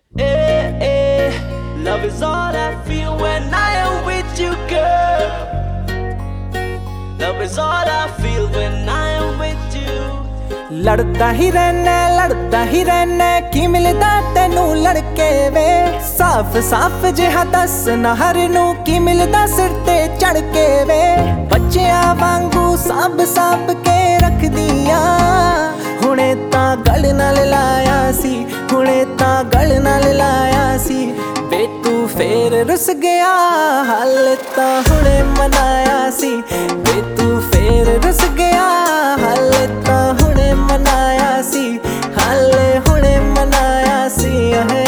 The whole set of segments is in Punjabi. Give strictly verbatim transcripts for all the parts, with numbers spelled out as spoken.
Eh, eh, love is all I feel when I am with you, girl. Love is all I feel when I am with you. ਲੜਦਾ ਹੀ ਰਹਿਣਾ ਲੜਦਾ ਹੀ ਰਹਿਣਾ ਕੀ ਮਿਲਦਾ ਤੈਨੂੰ ਲੜਕੇ ਵੇ ਸਾਫ਼ ਸਾਫ਼ ਜਿਹਾ ਦੱਸ ਨਾ ਹਰ ਨੂੰ ਕੀ ਮਿਲਦਾ ਸਿਰ ਤੇ ਚੜ ਕੇ ਵੇ ਬੱਚਿਆਂ ਵਾਂਗੂ ਸਾਂਭ ਸਾਂਭ ਕੇ ਰੱਖਦੀਆਂ ਹੁਣੇ ਤਾਂ ਗਲ ਨਾਲ ਲਾਇਆ ਸੀ ਹੁਣੇ ਤਾਂ ਗਲ ਨਾਲ ਲਾਇਆ ਸੀ ਵੇ ਤੂੰ ਫੇਰ ਰੁੱਸ ਗਿਆ ਹਾਲ ਤਾਂ ਹੁਣੇ ਮਨਾਇਆ ਸੀ ਵੇ ਤੂੰ ਫੇਰ ਰੁੱਸ ਗਿਆ ਹਾਲ ਤਾਂ ਹੁਣੇ ਮਨਾਇਆ ਸੀ ਹਾਲੇ ਹੁਣੇ ਮਨਾਇਆ ਸੀ ਹੈ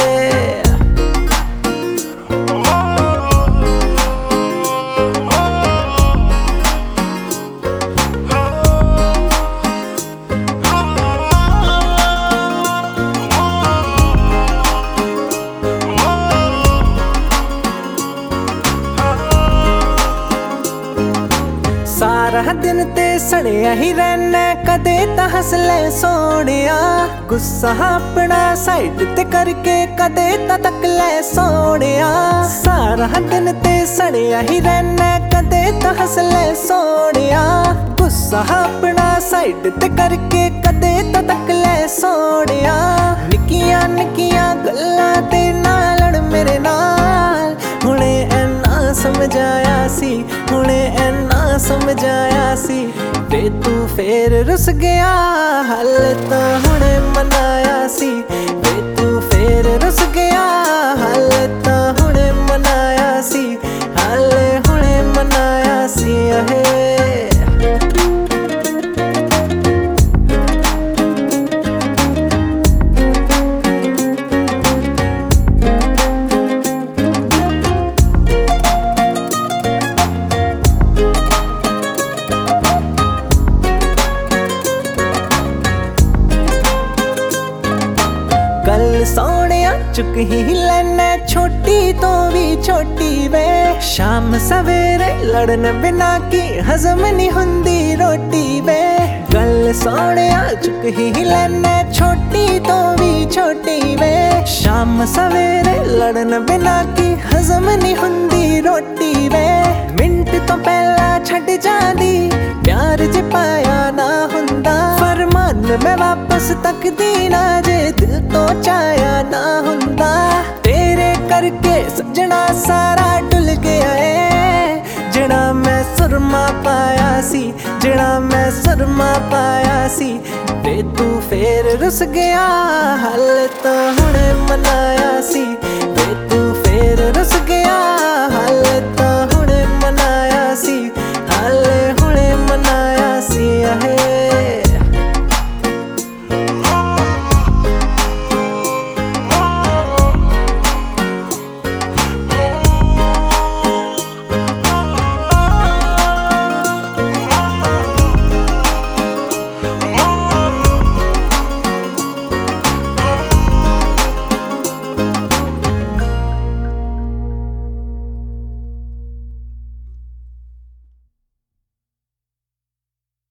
ਸਾਰਾ ਦਿਨ ਤੇ ਸੜਿਆ ਹੀ ਰਹਿਣਾ ਕਦੇ ਤਾਂ ਹੱਸ ਲੈ ਸੋਹਣਿਆ ਗੁੱਸਾ ਆਪਣਾ ਸਾਈਡ ਤੇ ਕਰਕੇ ਕਦੇ ਤਾਂ ਤੱਕ ਲੈ ਸੋਹਣਿਆ ਸਾਰਾ ਦਿਨ ਤੇ ਸੜਿਆ ਹੀ ਰਹਿਣਾ ਕਦੇ ਤਾਂ ਹੱਸ ਲੈ ਸੋਹਣਿਆ ਗੁੱਸਾ ਆਪਣਾ ਸਾਈਡ ਤੇ ਕਰਕੇ ਕਦੇ ਤਾਂ ਤੱਕ ਲੈ ਸੋਹਣਿਆ ਨਿੱਕੀਆਂ ਨਿੱਕੀਆਂ ਗੱਲਾਂ ਤੇ ਨਾ ਲੜ ਮੇਰੇ ਨਾਲ ਹੁਣੇ ਐਨਾ ਸਮਝ ਆਇਆ ਸੀ ਹੁਣੇ ਐਨਾ ਸਮਝ ਆਇਆ ਸੀ ਵੇ ਤੂੰ ਫੇਰ ਰੁੱਸ ਗਿਆ ਹਾਲੇ ਤਾਂ ਹੁਣੇ ਮਨਾਇਆ ਸੀ ਵੇ ਤੂੰ ਫੇਰ ਰੁੱਸ ਗਿਆ ਹਾਲੇ ਤਾਂ ਹੁਣੇ ਮਨਾਇਆ ਸੀ ਹਾਲੇ ਹੁਣੇ ਮਨਾਇਆ ਸੀ ਹੈ ਗੱਲ ਸੋਹਣਿਆ ਚੁੱਕ ਹੀ ਲੈਣਾ ਛੋਟੀ ਤੋਂ ਵੀ ਛੋਟੀ ਵੇ ਸ਼ਾਮ ਸਵੇਰੇ ਲੜਨ ਬਿਨਾ ਕੀ ਹਜ਼ਮ ਨਹੀਂ ਹੁੰਦੀ ਰੋਟੀ ਵੇ ਗੱਲ ਸੋਹਣਿਆ ਚੁੱਕ ਹੀ ਲੈਣਾ ਛੋਟੀ ਤੋਂ ਵੀ ਛੋਟੀ ਵੇ ਸ਼ਾਮ ਸਵੇਰੇ ਲੜਨ ਬਿਨਾ ਕੀ ਹਜ਼ਮ ਨਹੀਂ ਹੁੰਦੀ ਰੋਟੀ ਵੇ ਮਿੰਟ ਤੋਂ ਪਹਿਲਾਂ ਛੱਡ ਜਾਂਦੀ ਪਿਆਰ ਜੇ ਪਾਇਆ ਨਾ ਹੁੰਦਾ ਫਰਮਾਨ ਮੈਂ ਵਾਪਸ ਤੱਕਦੀ ਨਾ ਜੇ ਦਿਲ ਤੋਂ ਚਾਹਿਆ ਨਾ ਹੁੰਦਾ ਤੇਰੇ ਕਰਕੇ ਸੱਜਣਾ ਸਾਰਾ ਡੁੱਲ ਗਿਆ ਏ ਜਿਹੜਾ ਮੈਂ ਸੁਰਮਾ ਪਾਇਆ ਸੀ ਜਿਹੜਾ ਮੈਂ ਸੁਰਮਾ ਪਾਇਆ ਸੀ ਵੇ ਤੂੰ ਫੇਰ ਰੁੱਸ ਗਿਆ ਹਾਲ